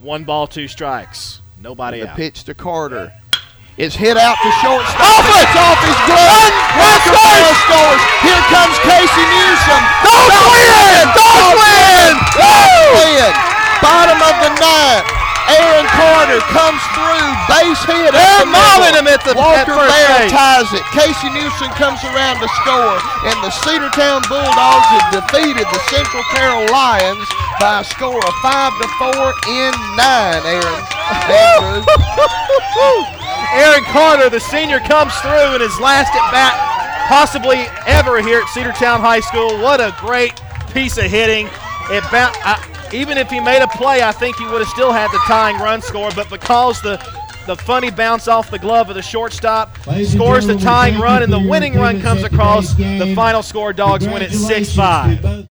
1 ball, 2 strikes. Nobody The out. pitch to Carter. It's hit out to shortstop. It's off his glove. Walker Bell scores. Here comes Casey Newsom. Dogs win! Dogs win! Win! Bottom of the 9th. Aaron Carter comes through. Base hit. They're mauling him at Walker first Bell base. ties it. Casey Newsom comes around to score. And the Cedartown Bulldogs have defeated the Central Carroll Lions by a score of 5-4 in 9, Aaron. Aaron Carter, the senior, comes through in his last at-bat possibly ever here at Cedartown High School. What a great piece of hitting. Even if he made a play, I think he would have still had the tying run score, but because the funny bounce off the glove of the shortstop scores the tying run, and the winning run comes across, the final score, Dogs win at 6-5.